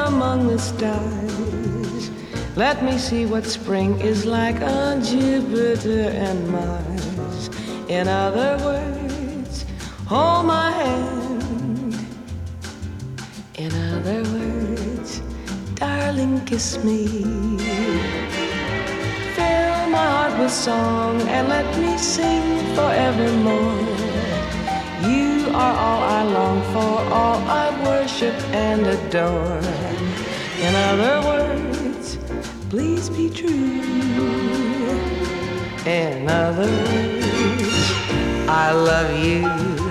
among the stars. Let me see what spring is like on Jupiter and Mars. In other words, hold my hand. In other words, darling, kiss me. Fill my heart with song and let me sing forevermore. You are all I long for, all I worship and adore. In other words, please be true. In other words, I love you.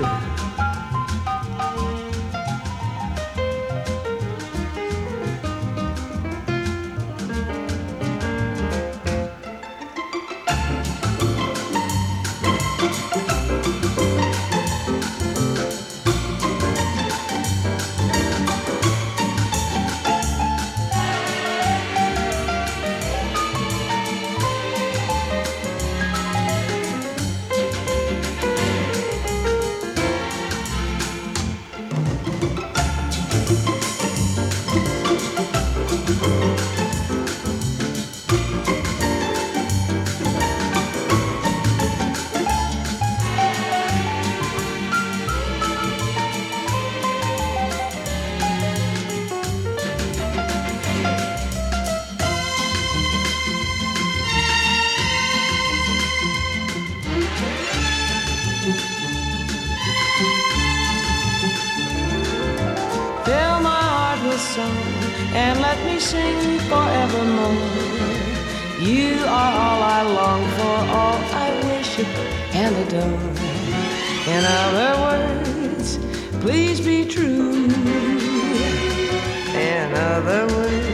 Fill my heart with song and let me sing forevermore. You are all I long for, all I worship and adore. In other words, please be true. In other words,